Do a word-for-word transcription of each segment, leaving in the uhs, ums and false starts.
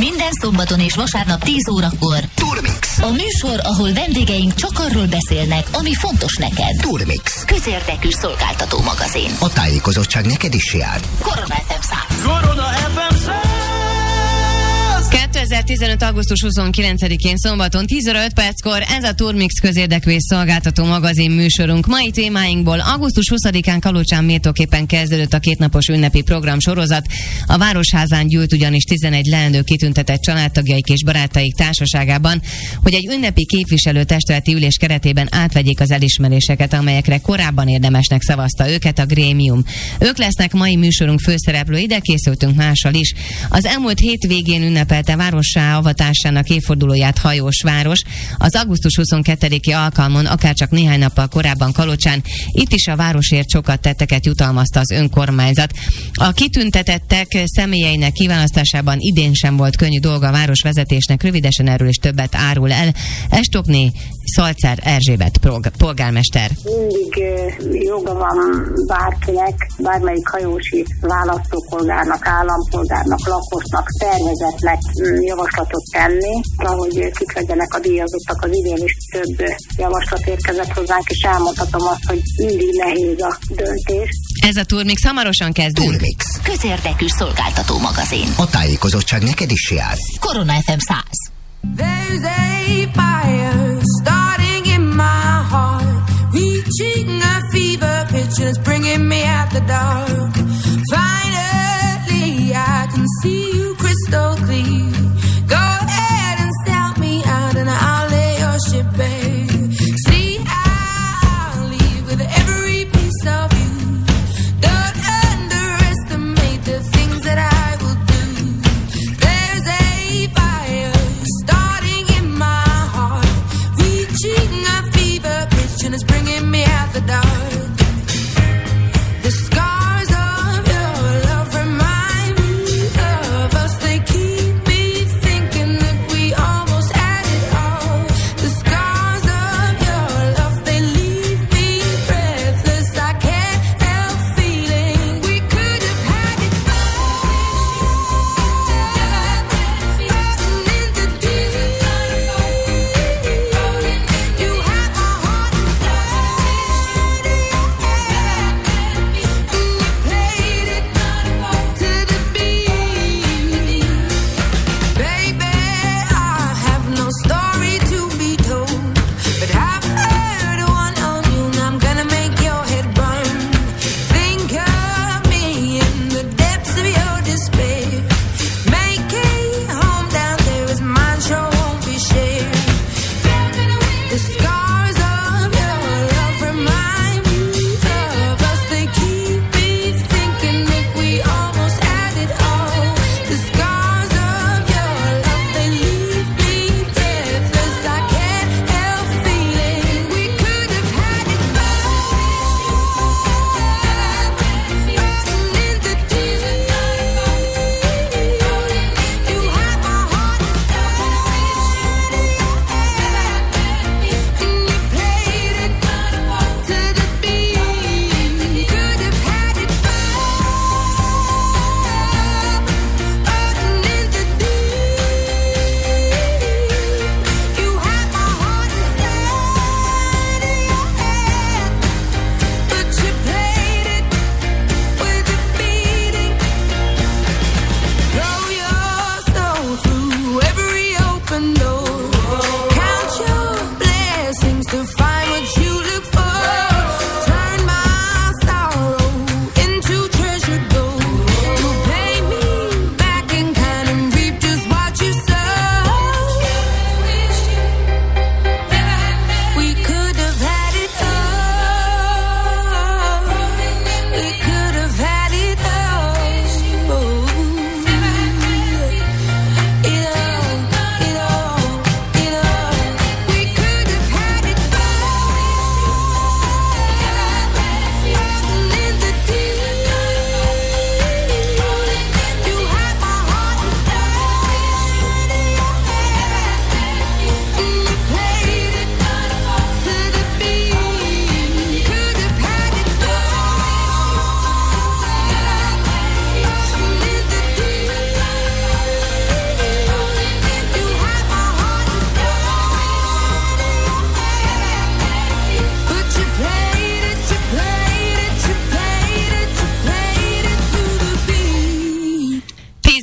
Minden szombaton és vasárnap tíz órakor. Turmix. A műsor, ahol vendégeink csak arról beszélnek, ami fontos neked. Turmix. Közérdekű szolgáltató magazin. A tájékozottság neked is jár. Korona ef em száz. Korona ef em száz. kétezer-tizenöt. augusztus huszonkilencedikén szombaton tíz óra öt perckor ez a Turmix közérdekű szolgáltató magazin műsorunk. Mai témáinkból augusztus huszadikán Kalocsán méltóképpen kezdődött a kétnapos ünnepi program sorozat. A Városházán gyűlt ugyanis tizenegy leendő kitüntetett családtagjaik és barátaik társaságában, hogy egy ünnepi képviselőtestületi ülés keretében átvegyék az elismeréseket, amelyekre korábban érdemesnek szavazta őket a grémium. Ők lesznek mai műsorunk főszereplői, de készültünk mással is. Az elmúlt hét végén ünnepelte várossá avatásának évfordulóját Hajósváros. Az augusztus huszonkettediki alkalmon, akárcsak néhány nappal korábban Kalocsán, itt is a városért sokat tetteket jutalmazta az önkormányzat. A kitüntetettek személyeinek kiválasztásában idén sem volt könnyű dolga a városvezetésnek, rövidesen erről is többet árul el Estokné Szalcár Erzsébet polgármester. Mindig joga van bárkinek, bármelyik hajósi választópolgárnak, állampolgárnak, lakosnak, szervezetnek javaslatot tenni, ahogy kik legyenek a díjazottak. Az idén is több javaslat érkezett hozzánk, és elmondhatom azt, hogy mindig nehéz a döntés. Ez a Turmix, hamarosan kezdünk. Turmix. Közérdekű szolgáltató magazin. A tájékozottság neked is jár. Korona ef em száz. There's a fire starting in my heart, reaching a fever pitch and it's bringing me out the dark. Finally I can see you crystal clear. Go ahead and sell me out and I'll lay your ship bare. See, I'll leave with every piece of you. Don't underestimate the things that I will do. There's a fire starting in my heart, reaching a fever pitch and it's bringing me out the dark. The scars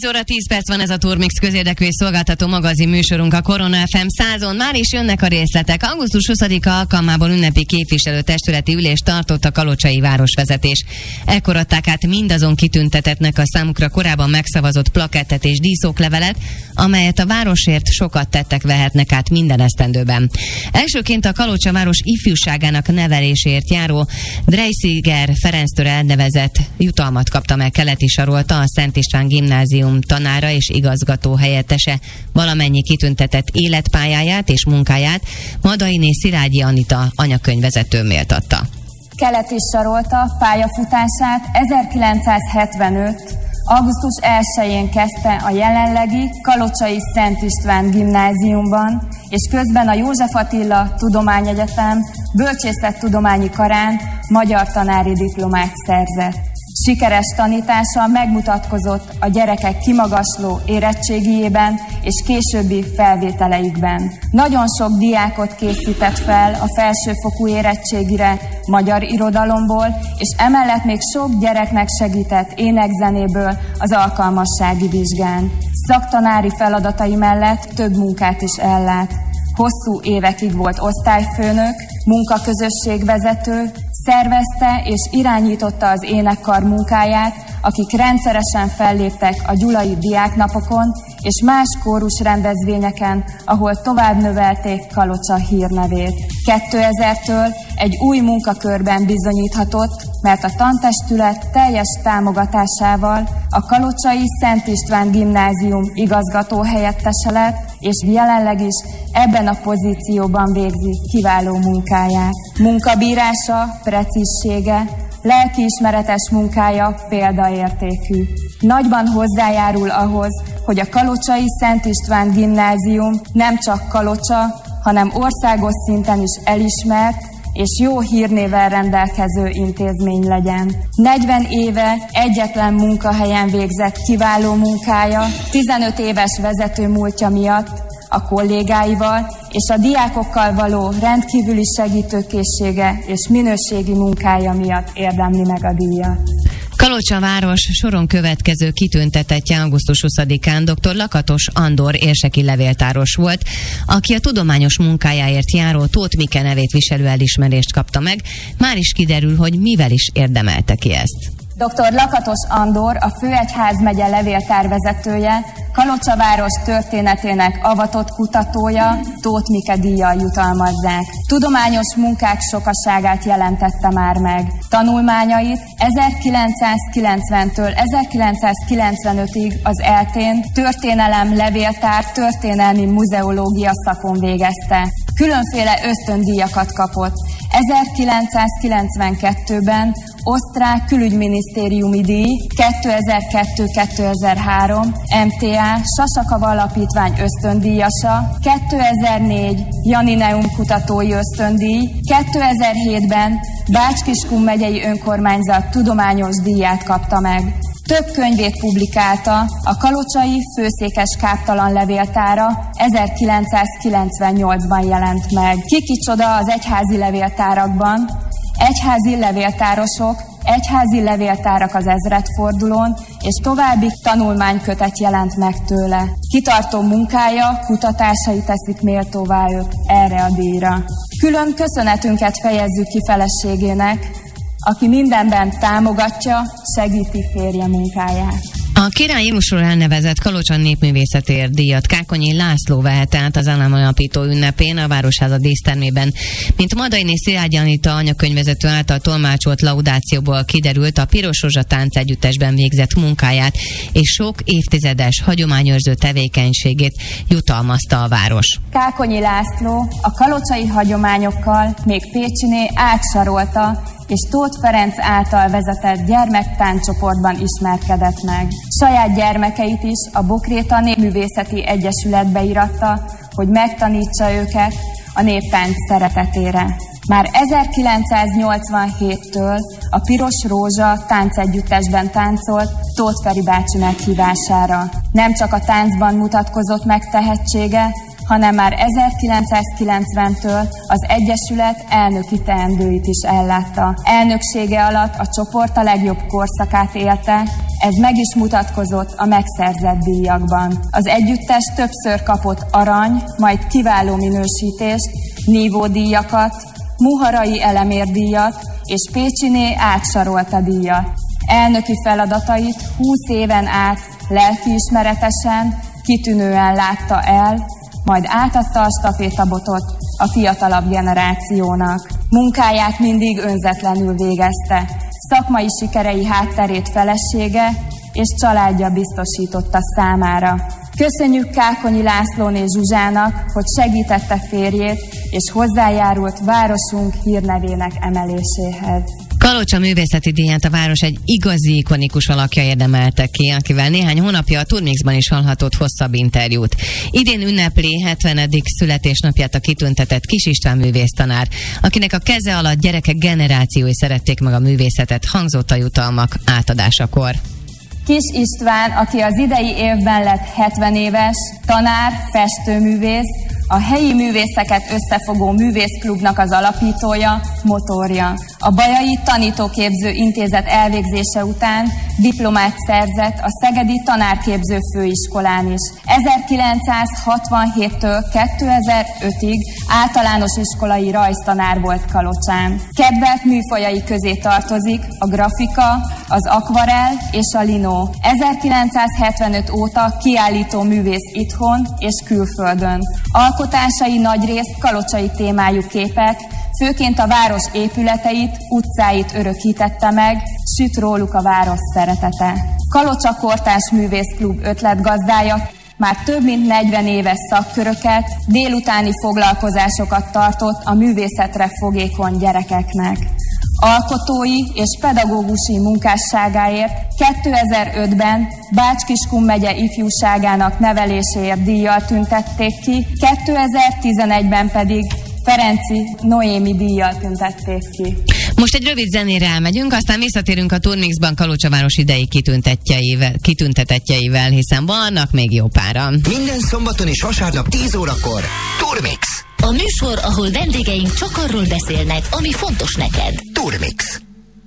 óra tíz perc van, ez a Turmix közérdekű és szolgáltató magazin műsorunk a Korona ef em százon. Már is jönnek a részletek. augusztus huszadika alkalmából ünnepi képviselőtestületi ülést tartott a kalocsai városvezetés. Ekkor adták át mindazon kitüntetettnek a számukra korábban megszavazott plakettet és díszoklevelet, amelyet a városért sokat tettek vehetnek át minden esztendőben. Elsőként a Kalocsa város ifjúságának nevelésért járó Dreisiger Ferenctől elnevezett jutalmat kapta meg Keleti Sarolta, a Szent István Gimnázium tanára és igazgató helyettese valamennyi kitüntetett életpályáját és munkáját Madainé Szilágyi Anita anyakönyvvezető méltatta. Keleti Sarolta pályafutását ezerkilencszázhetvenöt. augusztus elsején kezdte a jelenlegi Kalocsai Szent István Gimnáziumban, és közben a József Attila Tudományegyetem Bölcsészettudományi Karán magyar tanári diplomát szerzett. Sikeres tanítása megmutatkozott a gyerekek kimagasló érettségiében és későbbi felvételeikben. Nagyon sok diákot készített fel a felsőfokú érettségire magyar irodalomból, és emellett még sok gyereknek segített énekzenéből az alkalmassági vizsgán. Szaktanári feladatai mellett több munkát is ellát. Hosszú évekig volt osztályfőnök, munkaközösségvezető, szervezte és irányította az énekkar munkáját, akik rendszeresen felléptek a gyulai diáknapokon és más kórus rendezvényeken, ahol tovább növelték Kalocsa hírnevét. kétezertől egy új munkakörben bizonyíthatott, mert a tantestület teljes támogatásával a Kalocsai Szent István Gimnázium igazgató helyettese lett, és jelenleg is ebben a pozícióban végzi kiváló munkáját. Munkabírása, precízsége, lelkiismeretes munkája példaértékű. Nagyban hozzájárul ahhoz, hogy a Kalocsai Szent István Gimnázium nem csak Kalocsa, hanem országos szinten is elismert és jó hírnével rendelkező intézmény legyen. negyven éve egyetlen munkahelyen végzett kiváló munkája, tizenöt éves vezető múltja miatt a kollégáival és a diákokkal való rendkívüli segítőkészsége és minőségi munkája miatt érdemli meg a díjat. Kalocsa város soron következő kitüntetettje augusztus huszadikán dr. Lakatos Andor érseki levéltáros volt, aki a tudományos munkájáért járó Tóth Mike nevét viselő elismerést kapta meg. Már is kiderül, hogy mivel is érdemelte ki ezt. doktor Lakatos Andor, a Főegyházmegye levéltárvezetője, Kalocsa város történetének avatott kutatója, Tóth Mike díjjal jutalmazzák. Tudományos munkák sokaságát jelentette már meg. Tanulmányait ezerkilencszázkilencventől ezerkilencszázkilencvenötig az eltén történelem levéltár történelmi muzeológia szakon végezte. Különféle ösztöndíjakat kapott. ezerkilencszázkilencvenkettőben osztrák külügyminisztériumi díj, kétezer-kettő-kétezer-három em té á Sasakava Alapítvány ösztöndíjasa, kétezer-négy Janineum kutatói ösztöndíj, kétezer-hétben Bács-Kiskun megyei önkormányzat tudományos díját kapta meg. Több könyvét publikálta, a Kalocsai Főszékes Káptalan levéltára ezerkilencszázkilencvennyolcban jelent meg. Ki kicsoda az egyházi levéltárakban? Egyházi levéltárosok, egyházi levéltárak az ezredfordulón, és további tanulmánykötet jelent meg tőle. Kitartó munkája, kutatásai teszik méltóvá őt erre a díjra. Külön köszönetünket fejezzük ki feleségének, aki mindenben támogatja, segíti férje munkáját. A Király Jézusról elnevezett Kalocsa népművészetért díjat Kákonyi László vehet át az államalapító ünnepén a Városháza dísztermében. Mint Madainé Szilágyi Anita anyakönyvvezető által tolmácsolt laudációból kiderült, a Piros Rózsa táncegyüttesben végzett munkáját és sok évtizedes hagyományőrző tevékenységét jutalmazta a város. Kákonyi László a kalocsai hagyományokkal még Pécsiné átsarolta, és Tóth Ferenc által vezetett gyermektánccsoportban ismerkedett meg. Saját gyermekeit is a Bokréta Népművészeti Egyesületbe íratta, hogy megtanítsa őket a néptánc szeretetére. Már ezerkilencszáznyolcvanhéttől a Piros Rózsa táncegyüttesben táncolt Tóth Feri bácsi meghívására. Nem csak a táncban mutatkozott meg tehetsége, hanem már ezerkilencszázkilencventől az Egyesület elnöki teendőit is ellátta. Elnöksége alatt a csoport a legjobb korszakát élte, ez meg is mutatkozott a megszerzett díjakban. Az együttes többször kapott arany, majd kiváló minősítést, nívódíjakat, Muharai elemérdíjat és Pécsiné átsarolta díjat. Elnöki feladatait húsz éven át lelkiismeretesen, kitűnően látta el, majd átadta a stafétabotot a fiatalabb generációnak. Munkáját mindig önzetlenül végezte, szakmai sikerei hátterét felesége és családja biztosította számára. Köszönjük Kákonyi Lászlóné Zsuzsának, hogy segítette férjét, és hozzájárult városunk hírnevének emeléséhez. Kalocsa művészeti díját a város egy igazi ikonikus alakja érdemelte ki, akivel néhány hónapja a Turmixban is hallhatott hosszabb interjút. Idén ünnepli hetvenedik születésnapját a kitüntetett Kis István művésztanár, akinek a keze alatt gyerekek generációi szerették meg a művészetet, hangzott a jutalmak átadásakor. Kis István, aki az idei évben lett hetven éves, tanár, festőművész, a helyi művészeket összefogó művészklubnak az alapítója, motorja. A Bajai Tanítóképző Intézet elvégzése után diplomát szerzett a Szegedi Tanárképző Főiskolán is. ezerkilencszázhatvanhéttől kétezer-ötig általános iskolai rajztanár volt Kalocsán. Kedvelt műfajai közé tartozik a grafika, az akvarell és a linó. ezerkilencszázhetvenöt óta kiállító művész itthon és külföldön. Alkotásai nagyrészt kalocsai témájú képek, főként a város épületeit, utcáit örökítette meg, süt róluk a város szeretete. Kalocsa Kortárs Művészklub ötletgazdája már több mint negyven éves szakköröket, délutáni foglalkozásokat tartott a művészetre fogékony gyerekeknek. Alkotói és pedagógusi munkásságáért kétezer-ötben Bács-Kiskun megye ifjúságának neveléséért díjjal tüntették ki, kétezer-tizenegyben pedig Ferenci Noémi díjjal tüntették ki. Most egy rövid zenére elmegyünk, aztán visszatérünk a Turmixban Kalocsa város idei kitüntetjeivel, kitüntetetjeivel, hiszen vannak még jó páran. Minden szombaton és vasárnap tíz órakor Turmix. A műsor, ahol vendégeink csak arról beszélnek, ami fontos neked. Turmix.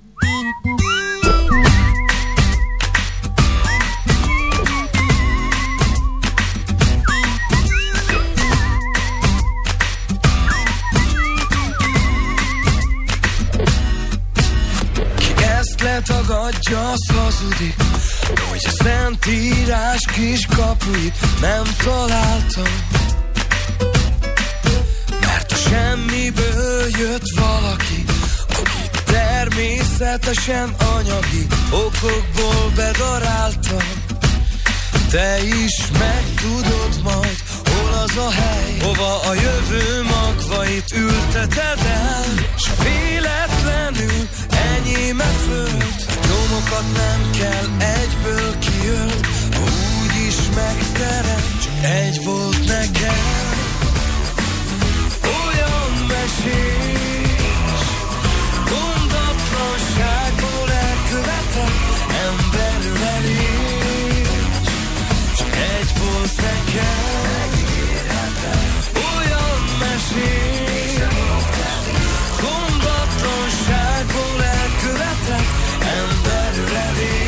Letagadja, az hazudik, hogy a szentírás kis kapuit nem találtam. Mert a semmiből jött valaki, aki természetesen anyagi okokból bedaráltam. Te is megtudod majd, hol az a hely, hova a jövő magvait ülteted el. S véletlenül enyém-e föld, nyomokat nem kell, egyből kiölt. Úgy is megterem, csak egy volt nekem. Olyan mesés, gondatlanságból elkövetett emberölelés. Csak egy volt nekem. Olyan mesés, gondatlanságból elkövetett emberölelés.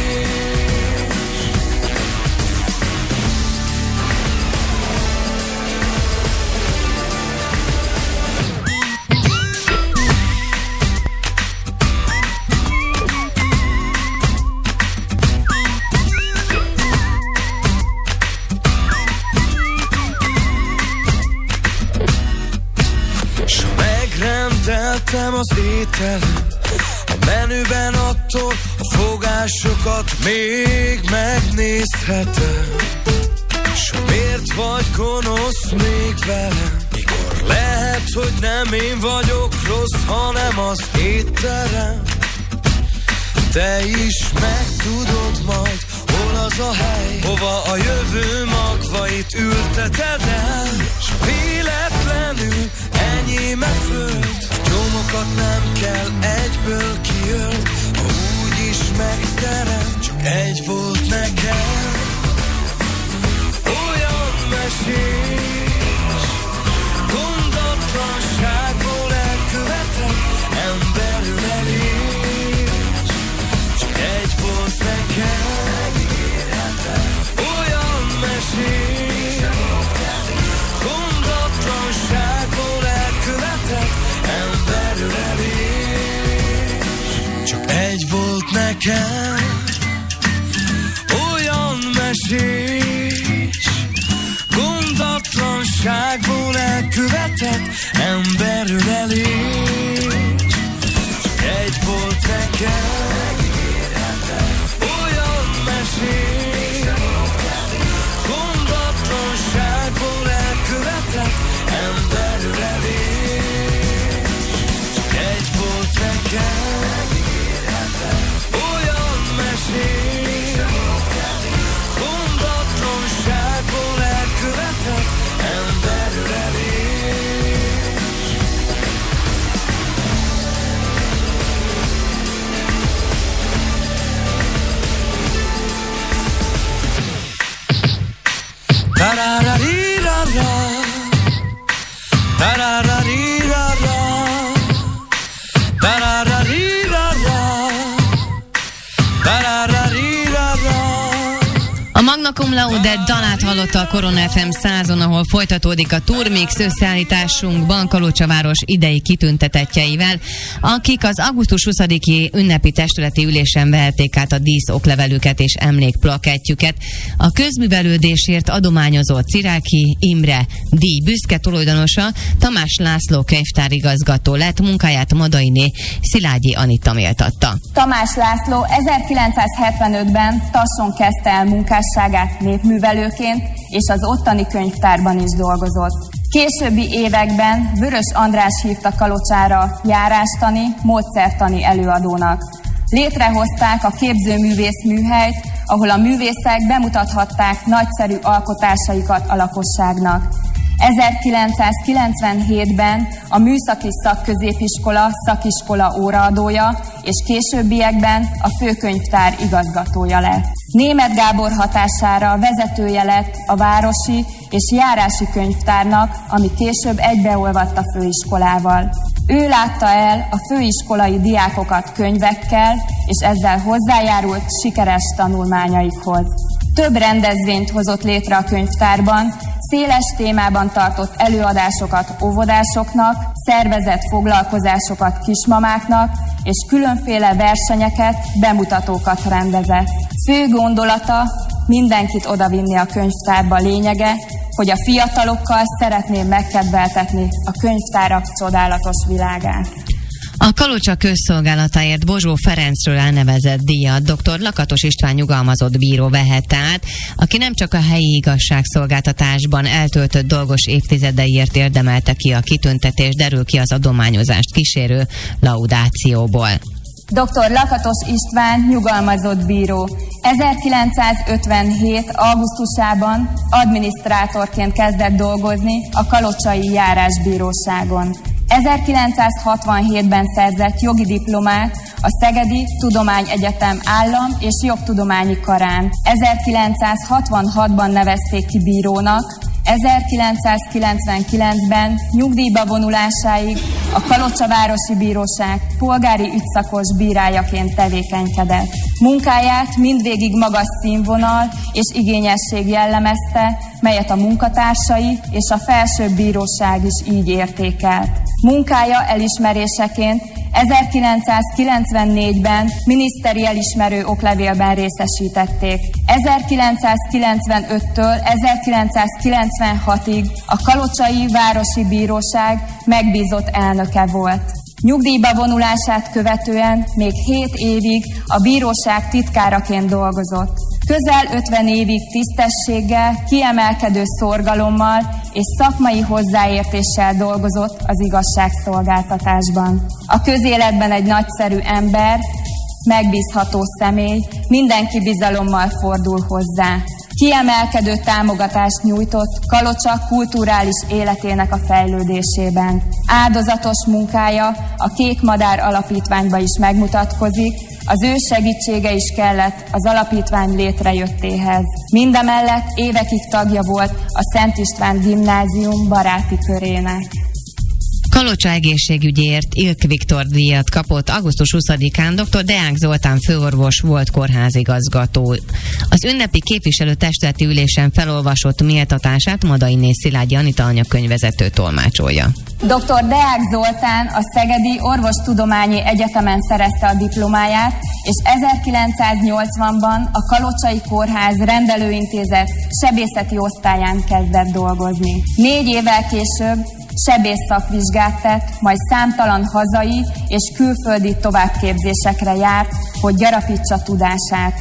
Megrendeltem az ételem, a menüben attól a fogásokat még megnézhetem. S miért vagy gonosz még velem, mikor lehet, hogy nem én vagyok rossz, hanem az étterem. Te is megtudod majd, hol az a hely, hova a jövő magvait ülteted el. S véletlenül enyém-e föld, nyomokat nem kell, egyből kiölt. Úgy is megterem, csak egy volt nekem. Olyan mesés, nekem olyan mesés, gondatlanságból elkövetett emberölelés. Egy volt nekem olyan mesés, gondatlanságból elkövetett emberölelés. Egy volt nekem olyan mesés, gondatlanságból elkövetett emberölelés. Tarararirara, tarararirara, tarararirara, tarararirara. A Magna Cum Laude dalát hallotta a Korona ef em százon, ahol folytatódik a Turmix összeállításunkban Kalocsaváros idei kitüntetettjeivel, akik az augusztus huszadiki ünnepi testületi ülésen vehették át a díszoklevelüket és emlékplakettjüket. A közművelődésért adományozott Ciráki Imre díj büszke tulajdonosa Tamás László könyvtárigazgató lett, munkáját Madainé Szilágyi Anita méltatta. Tamás László ezerkilencszázhetvenötben Tasson kezdte el munkásságát népművelőként, és az ottani könyvtárban is dolgozott. Későbbi években Vörös András hívta Kalocsára járástani, módszertani előadónak. Létrehozták a képzőművész műhelyt, ahol a művészek bemutathatták nagyszerű alkotásaikat a lakosságnak. ezerkilencszázkilencvenhétben a Műszaki Szakközépiskola szakiskola óraadója, és későbbiekben a főkönyvtár igazgatója lett. Németh Gábor hatására vezetője lett a városi és járási könyvtárnak, ami később egybeolvadt a főiskolával. Ő látta el a főiskolai diákokat könyvekkel, és ezzel hozzájárult sikeres tanulmányaikhoz. Több rendezvényt hozott létre a könyvtárban, széles témában tartott előadásokat óvodásoknak, szervezett foglalkozásokat kismamáknak, és különféle versenyeket, bemutatókat rendezett. Fő gondolata mindenkit odavinni a könyvtárba, lényege, hogy a fiatalokkal szeretném megkedveltetni a könyvtárak csodálatos világát. A Kalocsa közszolgálatáért Bozsó Ferencről elnevezett díjat dr. Lakatos István nyugalmazott bíró vehette át, aki nem csak a helyi igazságszolgáltatásban eltöltött dolgos évtizedeiért érdemelte ki a kitüntetést, derül ki az adományozást kísérő laudációból. doktor Lakatos István nyugalmazott bíró. ezerkilencszázötvenhét. augusztusában adminisztrátorként kezdett dolgozni a kalocsai járásbíróságon. ezerkilencszázhatvanhétben szerzett jogi diplomát a Szegedi Tudományegyetem Állam- és Jogtudományi Karán. ezerkilencszázhatvanhatban nevezték ki bírónak, ezerkilencszázkilencvenkilencben nyugdíjba vonulásáig a Kalocsavárosi Bíróság polgári ügyszakos bírájaként tevékenykedett. Munkáját mindvégig magas színvonal és igényesség jellemezte, melyet a munkatársai és a felsőbb bíróság is így értékelt. Munkája elismeréseként ezerkilencszázkilencvennégyben miniszteri elismerő oklevélben részesítették. ezerkilencszázkilencvenöttől ezerkilencszázkilencvenhatig a Kalocsai Városi Bíróság megbízott elnöke volt. Nyugdíjba vonulását követően még hét évig a bíróság titkáraként dolgozott. Közel ötven évig tisztességgel, kiemelkedő szorgalommal és szakmai hozzáértéssel dolgozott az igazságszolgáltatásban. A közéletben egy nagyszerű ember, megbízható személy, mindenki bizalommal fordul hozzá. Kiemelkedő támogatást nyújtott Kalocsa kulturális életének a fejlődésében. Áldozatos munkája a Kék Madár Alapítványba is megmutatkozik, az ő segítsége is kellett az alapítvány létrejöttéhez. Mindemellett évekig tagja volt a Szent István Gimnázium baráti körének. Kalocsa egészségügyért Ilk Viktor díjat kapott augusztus huszadikán dr. Deák Zoltán főorvos volt kórházigazgató. Az ünnepi képviselőtestületi ülésen felolvasott méltatását Madainé Szilágyi Anita anyakönyvvezető tolmácsolja. doktor Deák Zoltán a Szegedi Orvostudományi Egyetemen szerezte a diplomáját, és ezerkilencszáznyolcvanban a Kalocsai Kórház rendelőintézet sebészeti osztályán kezdett dolgozni. Négy évvel később sebész szakvizsgát tett, majd számtalan hazai és külföldi továbbképzésekre járt, hogy gyarapítsa tudását.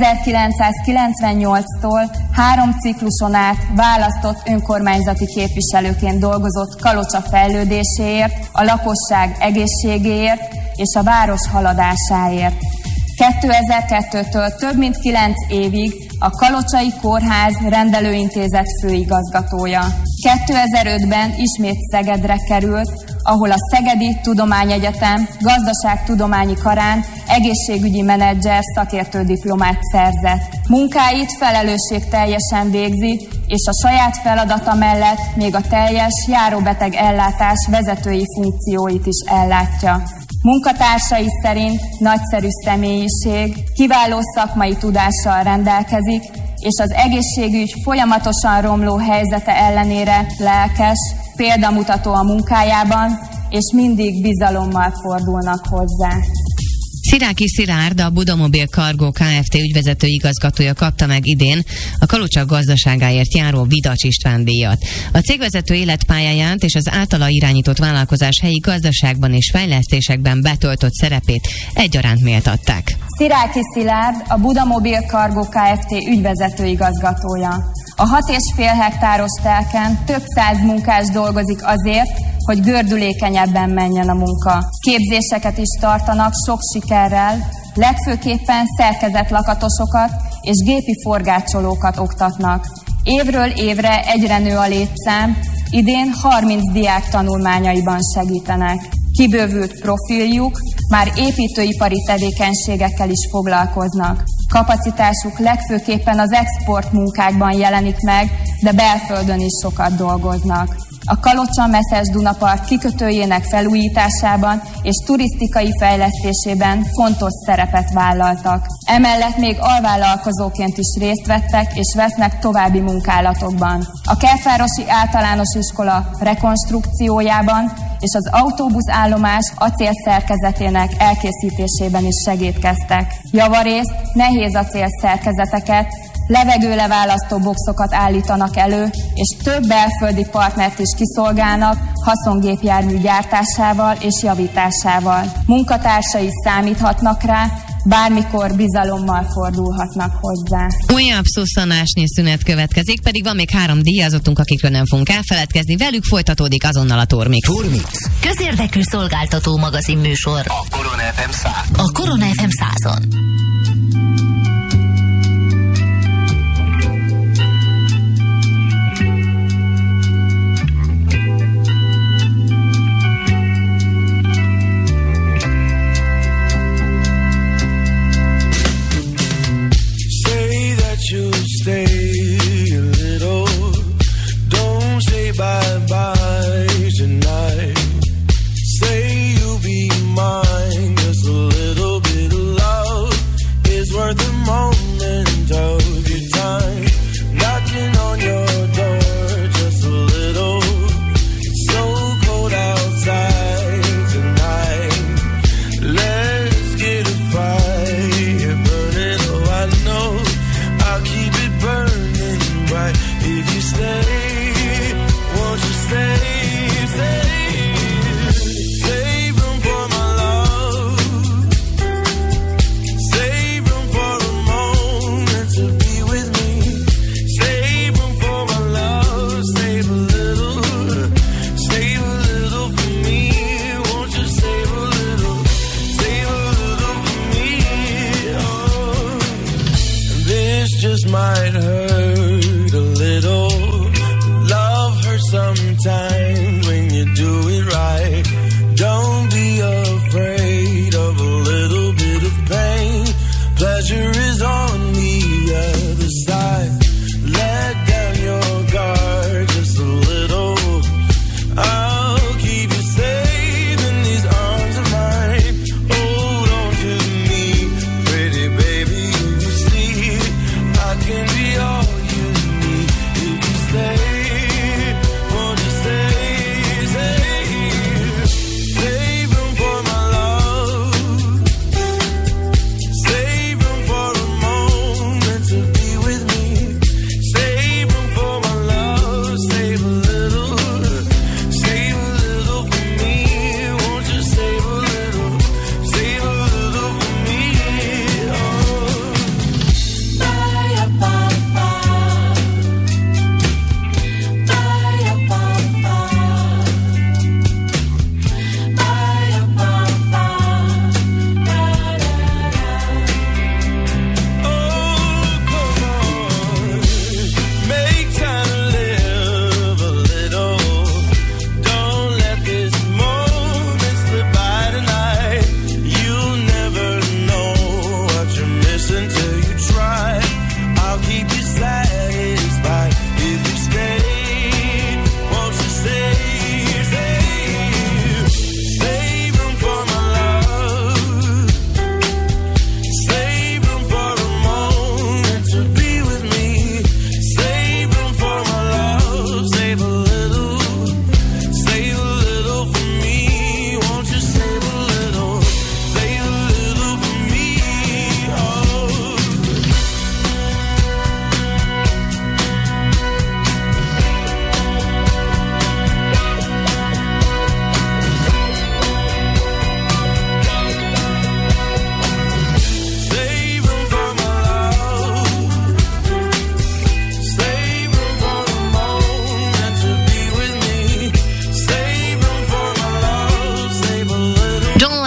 ezerkilencszázkilencvennyolctól három cikluson át választott önkormányzati képviselőként dolgozott Kalocsa fejlődéséért, a lakosság egészségéért és a város haladásáért. kétezer-kettőtől több mint kilenc évig a Kalocsai Kórház rendelőintézet főigazgatója. kétezer-ötben ismét Szegedre került, ahol a Szegedi Tudományegyetem Gazdaságtudományi Karán egészségügyi menedzser szakértődiplomát szerzett. Munkáit felelősségteljesen végzi, és a saját feladata mellett még a teljes járóbeteg ellátás vezetői funkcióit is ellátja. Munkatársai szerint nagyszerű személyiség, kiváló szakmai tudással rendelkezik, és az egészségügy folyamatosan romló helyzete ellenére lelkes, példamutató a munkájában, és mindig bizalommal fordulnak hozzá. Sziráki Szilárd, a Budamobil Cargo Kft. Ügyvezető igazgatója kapta meg idén a Kalocsa gazdaságáért járó Vidacs István díjat. A cégvezető életpályáját és az általa irányított vállalkozás helyi gazdaságban és fejlesztésekben betöltött szerepét egyaránt méltatták. Sziráki Szilárd, a Budamobil Cargo Kft. Ügyvezető igazgatója. A hat és fél hektáros telken több száz munkás dolgozik azért, hogy gördülékenyebben menjen a munka. Képzéseket is tartanak sok sikerrel, legfőképpen szerkezetlakatosokat és gépi forgácsolókat oktatnak. Évről évre egyre nő a létszám, idén harminc diák tanulmányaiban segítenek. Kibővült profiljuk, már építőipari tevékenységekkel is foglalkoznak. Kapacitásuk legfőképpen az export munkákban jelenik meg, de belföldön is sokat dolgoznak. A Kalocsa-Meszes Dunapart kikötőjének felújításában és turisztikai fejlesztésében fontos szerepet vállaltak. Emellett még alvállalkozóként is részt vettek és vesznek további munkálatokban. A Kertvárosi Általános Iskola rekonstrukciójában és az autóbuszállomás acélszerkezetének elkészítésében is segítkeztek. Javarészt nehéz acél szerkezeteket, levegőleválasztó boxokat állítanak elő, és több belföldi partnert is kiszolgálnak haszongépjármű gyártásával és javításával. Munkatársai számíthatnak rá, bármikor bizalommal fordulhatnak hozzá. Újabb szusszanásnyi szünet következik, pedig van még három díjazottunk, akikről nem fogunk elfeledkezni. Velük folytatódik azonnal a Turmix. Turmix. Közérdekű szolgáltató magazin műsor. A Korona ef em száz. A Korona ef em százon. Stay a little, don't say bye-bye tonight. Say you'll be mine, just a little bit of love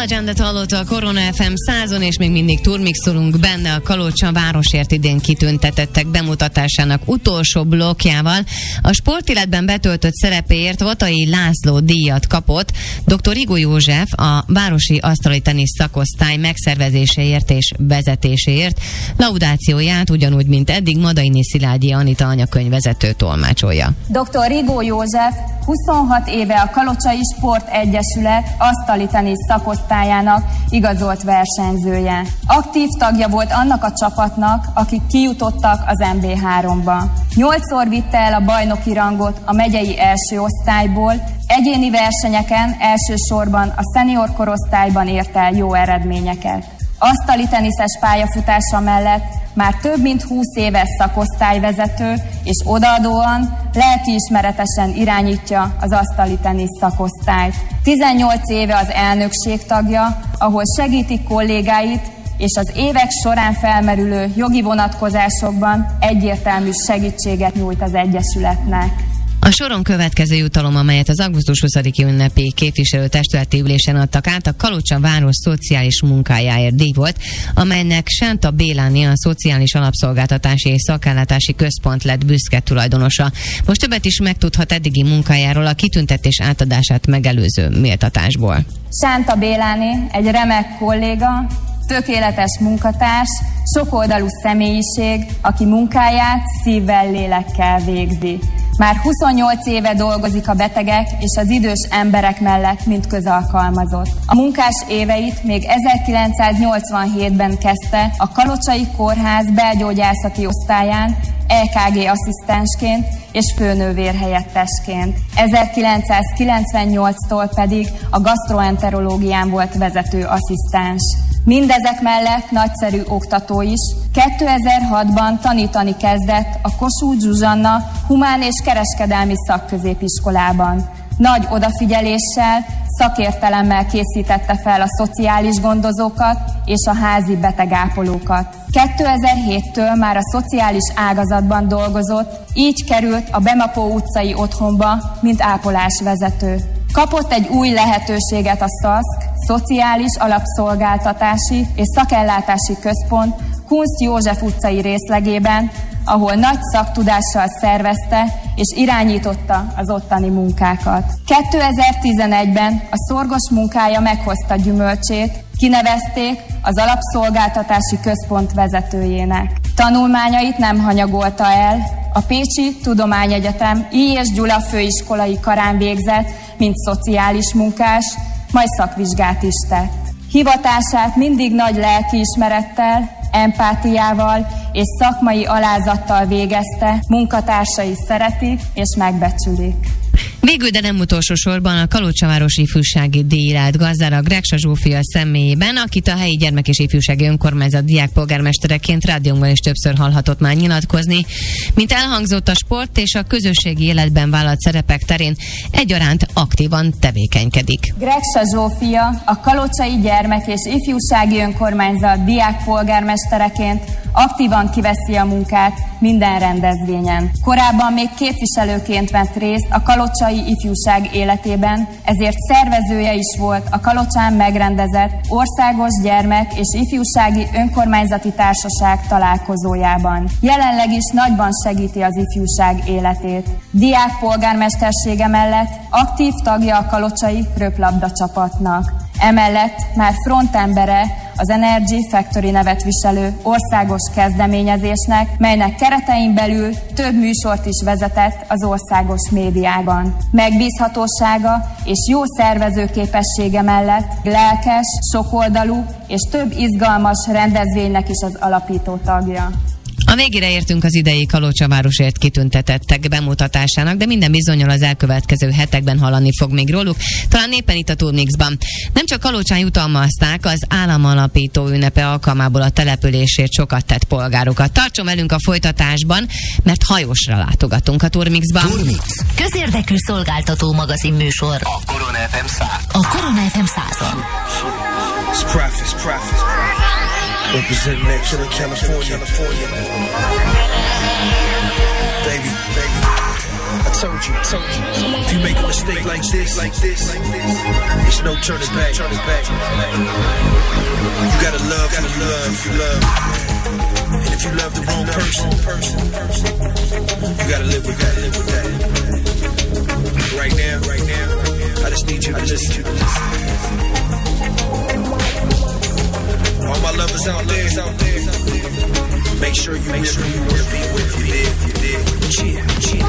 Agendet hallotta a Korona ef em százon, és még mindig turmixolunk benne a Kalocsa városért idén kitüntetettek bemutatásának utolsó blokkjával. A sportéletben betöltött szerepéért Vatai László díjat kapott doktor Rigó József a városi asztali tenisz szakosztály megszervezéséért és vezetéséért. Laudációját ugyanúgy, mint eddig, Madaini Szilágyi Anita anyakönyvvezető tolmácsolja. doktor Rigó József huszonhat éve a Kalocsai Sport Egyesület asztali tenisz szakosztályának igazolt versenyzője. Aktív tagja volt annak a csapatnak, akik kijutottak az em bé háromba. Nyolcszor vitte el a bajnoki rangot a megyei első osztályból, egyéni versenyeken elsősorban a szenior korosztályban ért el jó eredményeket. Asztali teniszes pályafutása mellett már több mint húsz éves szakosztályvezető, és odaadóan, lelkiismeretesen irányítja az asztali tenisz szakosztályt. tizennyolc éve az elnökség tagja, ahol segítik kollégáit, és az évek során felmerülő jogi vonatkozásokban egyértelmű segítséget nyújt az Egyesületnek. A soron következő jutalom, amelyet az augusztus huszadiki ünnepi képviselőtestületi ülésen adtak át, a Kalocsa város szociális munkájáért díj volt, amelynek Sánta Béláné, a Szociális Alapszolgáltatási és Szakállátási Központ lett büszke tulajdonosa. Most többet is megtudhat eddigi munkájáról a kitüntetés átadását megelőző méltatásból. Sánta Béláné egy remek kolléga, tökéletes munkatárs, sokoldalú személyiség, aki munkáját szívvel, lélekkel végzi. Már huszonnyolc éve dolgozik a betegek és az idős emberek mellett, mint közalkalmazott. A munkás éveit még ezerkilencszáznyolcvanhétben kezdte a Kalocsai Kórház belgyógyászati osztályán é ká gé asszisztensként és főnővérhelyettesként. ezerkilencszázkilencvennyolctól pedig a gasztroenterológián volt vezető asszisztens. Mindezek mellett nagyszerű oktató is. kétezer-hatban tanítani kezdett a Kossuth Zsuzsanna humán és kereskedelmi szakközépiskolában. Nagy odafigyeléssel, szakértelemmel készítette fel a szociális gondozókat és a házi betegápolókat. kétezer-héttől már a szociális ágazatban dolgozott, így került a Bemapó utcai otthonba, mint ápolásvezető. Kapott egy új lehetőséget a szaszk, Szociális Alapszolgáltatási és Szakellátási Központ Kunst József utcai részlegében, ahol nagy szaktudással szervezte és irányította az ottani munkákat. kétezer-tizenegyben a szorgos munkája meghozta gyümölcsét, kinevezték az Alapszolgáltatási Központ vezetőjének. Tanulmányait nem hanyagolta el, a Pécsi Tudományegyetem I. és Gyula főiskolai karán végzett, mint szociális munkás, majd szakvizsgát is tett. Hivatását mindig nagy lelkiismerettel, empátiával és szakmai alázattal végezte, munkatársai szeretik és megbecsülik. Végül, de nem utolsó sorban a Kalocsaváros ifjúsági díj lett gazdára Greksa Zsófia személyében, akit a helyi gyermek- és ifjúsági önkormányzat diákpolgármestereként rádiónkban is többször hallhatott már nyilatkozni. Mint elhangzott, a sport és a közösségi életben vállalt szerepek terén egyaránt aktívan tevékenykedik. Greksa Zsófia a Kalocsai Gyermek- és Ifjúsági Önkormányzat diákpolgármestereként aktívan kiveszi a munkát minden rendezvényen. Korábban még képviselőként vett részt a kalocsai ifjúság életében, ezért szervezője is volt a Kalocsán megrendezett Országos Gyermek- és Ifjúsági Önkormányzati Társaság találkozójában. Jelenleg is nagyban segíti az ifjúság életét. Diák polgármestersége mellett aktív tagja a kalocsai röplabda csapatnak. Emellett már frontembere az Energy Factory nevet viselő országos kezdeményezésnek, melynek keretein belül több műsort is vezetett az országos médiában. Megbízhatósága és jó szervezőképessége mellett lelkes, sokoldalú és több izgalmas rendezvénynek is az alapító tagja. A végére értünk az idei Kalocsavárosért kitüntetettek bemutatásának, de minden bizonnyal az elkövetkező hetekben hallani fog még róluk, talán éppen itt a Turmixban. Nem csak Kalocsán jutalmazták az államalapító ünnepe alkalmából a településért sokat tett polgárokat. Tartson velünk a folytatásban, mert hajósra látogatunk a Turmixban. Turmix. Közérdekű szolgáltató magazin műsor. A Korona ef em száz. A Korona ef em százon. It's profit, it's profit. Representing that chillin' California. California. Baby, baby. I told you, told you. If you make a mistake like this, like this, like this, it's no turning back, turning back. You gotta love, gotta love, you love. And if you love the wrong person, person, you gotta live with, gotta live with that. Right now, right now, I just need you to listen. All my lovers out there, out there. Make sure you make sure you wanna be with you, dig, you dig. Cheer, cheer.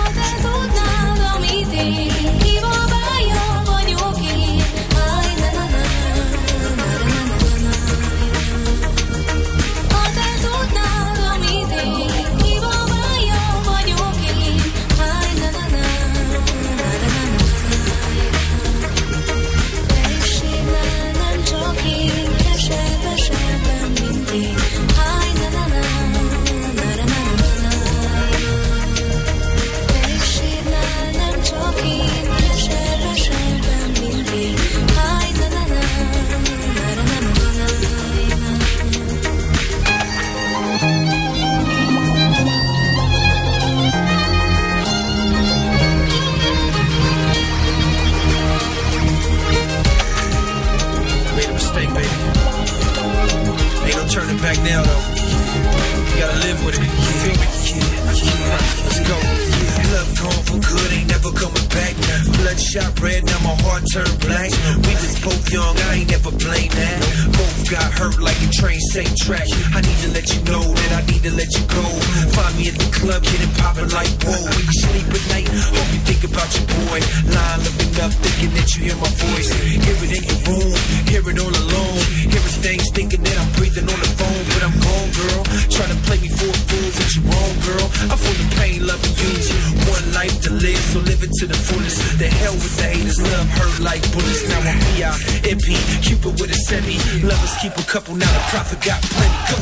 Turning back now though, you gotta live with it. You feel me? Yeah, yeah. Let's go. Yeah. Love gone for good, ain't never coming back now. Bloodshot red, now my heart turned black. We was both young, I ain't never blame that. Both got hurt like a train, same track. I need to let you know that I need to let you go. Find me at the club, getting poppin' like whoa. When you sleep at night, hope you think about your boy. Lying, looking up, thinking that you hear my voice. Hear it in your room, hear it all alone. Hearing things, thinking that I'm breathing on the phone, but I'm gone, girl. Trying to play me for a fool, but you're wrong, girl. I feel the pain, loving you. One life to live, so live it to the fullest. The hell with the haters, love hurt like bullets. Now I'm P I M P, Cupid with a semi. Lovers keep a couple, now the prophet got plenty. Go.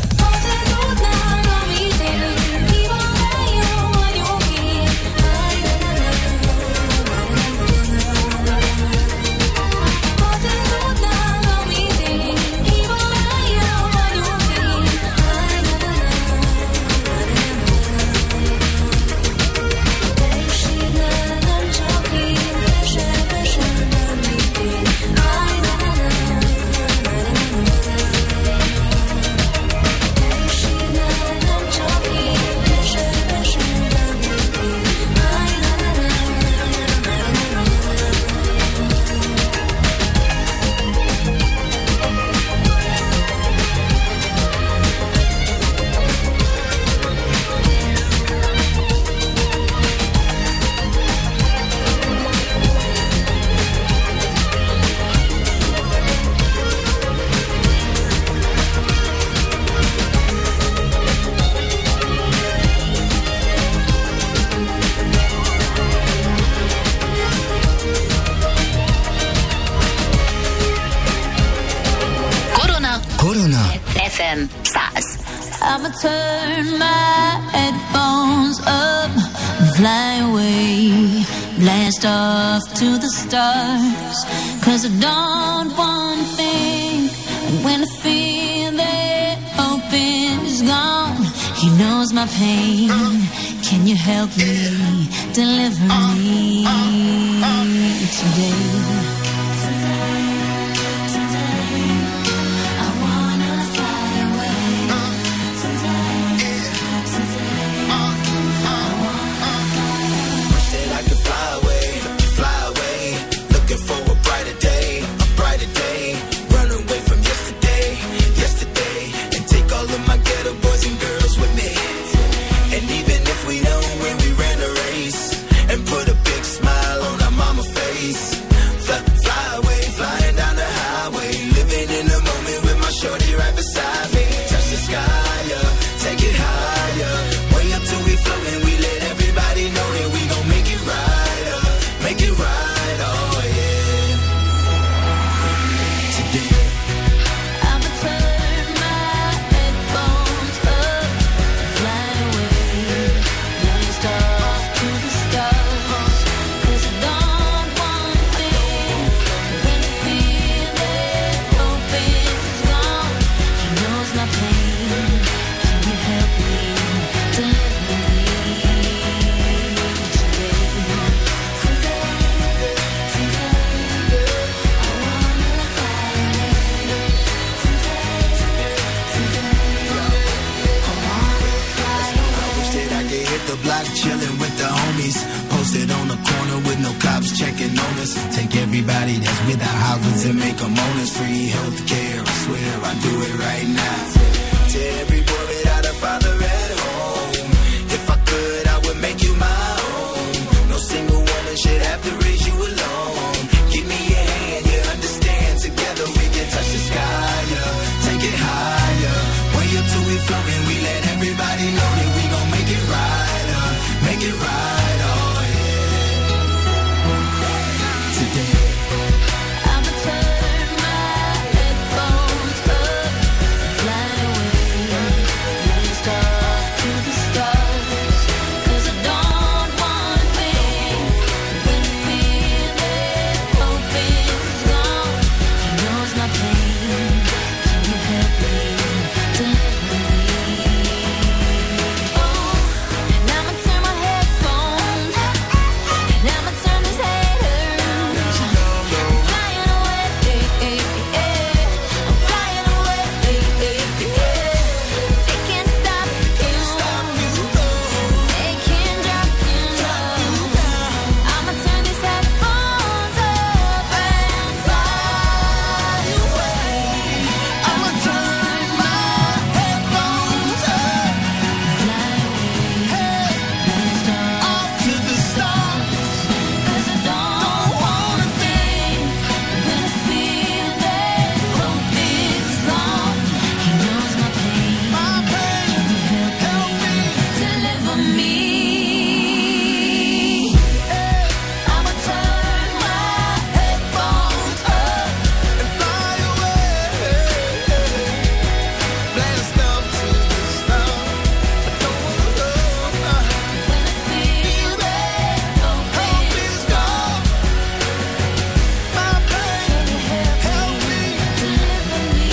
ef em száz. I'ma turn my headphones up, fly away, blast off to the stars. Cause I don't want to think, and when I feel that hope is gone, he knows my pain. Can you help me, deliver me today? Put a big smile the corner with no cops checking on us. Take everybody that's without houses and make them owners. Free healthcare, I swear I'll do it right now. To every boy without a father at home, if I could, I would make you my own. No single woman should have to raise you alone. Give me your hand, you understand. Together we can touch the sky, yeah. Take it higher. Way up till we floating, we let everybody know that we gon' make it right, uh, make it right, oh yeah. Today I'ma turn my headphones up, fly away, blast off to the stars. 'Cause I don't wanna think when I feel that hope is gone. He knows my pain. Can you help me deliver me? Oh, and I'ma turn my headphones, and I'ma turn this haters. I'm flying away, I'm flying away. They can't stop you, they can't drop you down. I'ma turn these headphones up and fly away. I'ma turn my headphones up, fly away, blast off to the stars. 'Cause I don't wanna think when I feel that hope is gone. He knows my pain, my pain. Help me deliver me. I'ma turn my headphones up and fly away. Blast up to the stars. I don't wanna go, uh, when I feel that hope hope is is gone. My pain, help me. deliver me.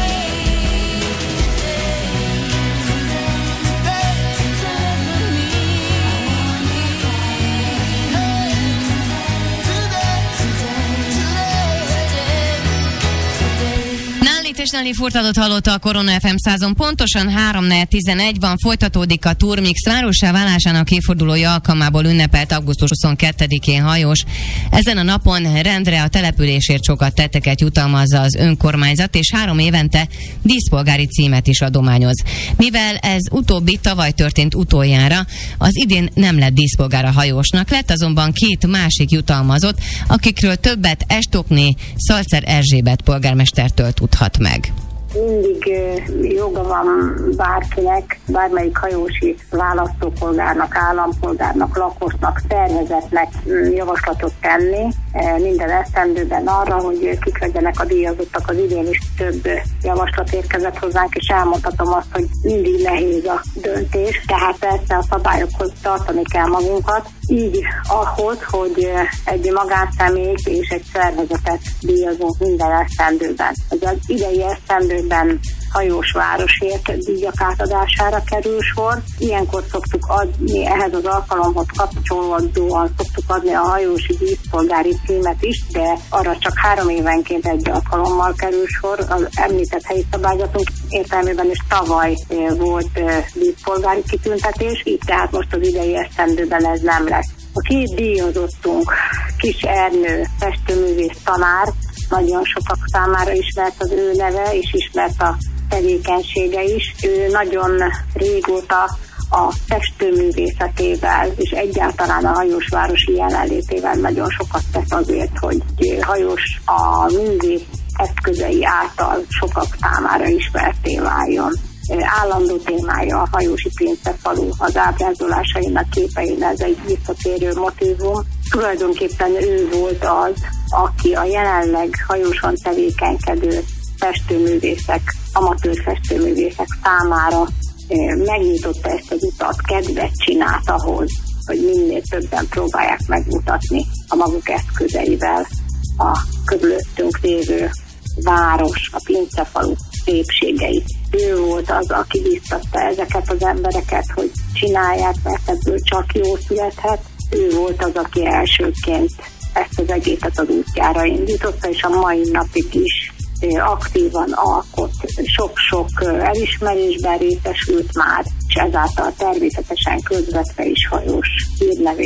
Nállit és Nelly Furtadot hallotta a Korona ef em százon. Pontosan három tizenegy van, folytatódik a Turmix várossá válásának évfordulója alkalmából ünnepelt augusztus huszonkettedikén hajós. Ezen a napon rendre a településért sokat tetteket jutalmazza az önkormányzat, és három évente díszpolgári címet is adományoz. Mivel ez utóbbi tavaly történt utoljára, az idén nem lett díszpolgár a hajósnak, lett azonban két másik jutalmazott, akikről többet Estokné Szalcer Erzsébet polgármestertől tudhat meg. Mindig ö, joga van bárkinek, bármelyik hajósi választópolgárnak, állampolgárnak, lakosnak, szervezetnek mm, javaslatot tenni e, minden esztendőben arra, hogy kik legyenek a díjazottak. Az idén is több javaslat érkezett hozzánk, és elmondhatom azt, hogy mindig nehéz a döntés, tehát persze a szabályokhoz tartani kell magunkat, így ahhoz, hogy egy magánszemélyt és egy szervezetet díjazunk minden esztendőben. Az idei esztendőben hajós városért díjak átadására kerül sor. Ilyenkor szoktuk adni, ehhez az alkalomhoz kapcsolódóan szoktuk adni a hajósi díszpolgári címet is, de arra csak három évenként egy alkalommal kerül sor. Az említett helyi szabályzatunk értelmében is tavaly volt díszpolgári kitüntetés, így tehát most az idei esztendőben ez nem lesz. A két díjazottunk, Kis Ernő, festőművész tanár, nagyon sokak számára ismert az ő neve, és ismert a tevékenysége is. Ő nagyon régóta a festőművészetével és egyáltalán a hajósvárosi jelenlétével nagyon sokat tesz azért, hogy hajós a művész eszközei által sokak számára ismertté váljon. Állandó témája a hajósi Pincefalu, az ábrázolásainak, képein ez egy visszatérő motívum. Tulajdonképpen ő volt az, aki a jelenleg hajóson tevékenykedő festőművészek, amatőr festőművészek számára megnyitotta ezt az utat, kedvet csinált ahhoz, hogy minél többen próbálják megmutatni a maguk eszközeivel a körülöttünk lévő város, a Pincefalu szépségeit. Ő volt az, aki biztatta ezeket az embereket, hogy csinálják, mert ebből csak jó születhet. Ő volt az, aki elsőként ezt az egészet az útjára indította, és a mai napig is aktívan alkot, sok-sok elismerésben részesült már, és ezáltal természetesen közvetve is hajós hírnevét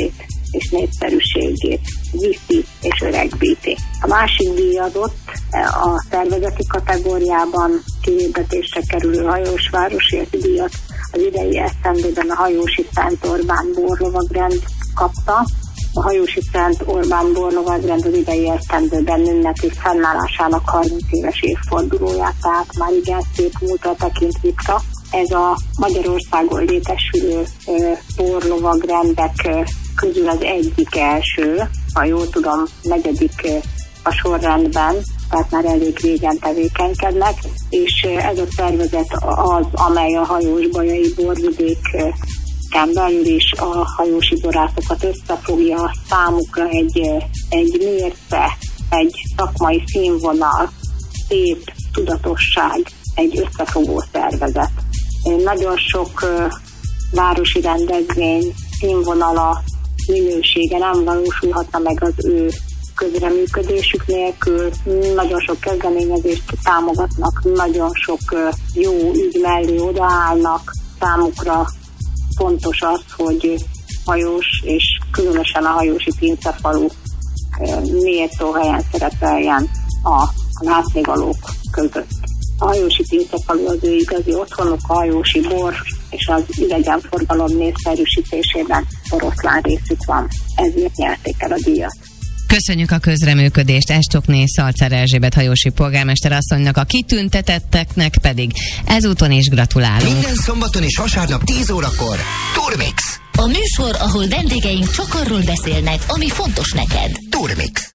és népszerűségét viszi és öregbíti. A másik díjazott a szervezeti kategóriában kihirdetésre kerülő hajósvárosért díjat az idei esztendőben a Hajósi Szent Orbán borlovagrend kapta. A Hajósi Szent Orbán borlovagrend az idei esztendőben ünnepi fennállásának harminc éves évfordulóját, tehát már igen szép múltra tekint vissza. Ez a Magyarországon létesülő borlovagrendek közül az egyik első, ha jól tudom, negyedik a sorrendben, tehát már elég régen tevékenykednek, és ez a szervezet az, amely a hajós bajai borvidéken belül is a hajósi borászokat összefogja, számukra egy, egy mérce, egy szakmai színvonal, szép tudatosság, egy összefogó szervezet. Nagyon sok városi rendezvény színvonala, minősége nem valósulhatna meg az ő közreműködésük nélkül. Nagyon sok kezdeményezést támogatnak, nagyon sok jó ügy mellé odaállnak. Számukra fontos az, hogy hajós és különösen a hajósi pincefalu méltó helyen szerepeljen a látnivalók között. A hajósi pincefalu az ő igazi otthonuk, a hajósi bor és az idegenforgalom népszerűsítésében oroszlán részük van. Ezért nyerték el a díjat. Köszönjük a közreműködést Estokné Szalcár Erzsébet hajósi polgármester asszonynak, a kitüntetetteknek pedig ezúton is gratulálunk. Minden szombaton és vasárnap tíz órakor Turmix. A műsor, ahol vendégeink csak arról beszélnek, ami fontos neked. Turmix.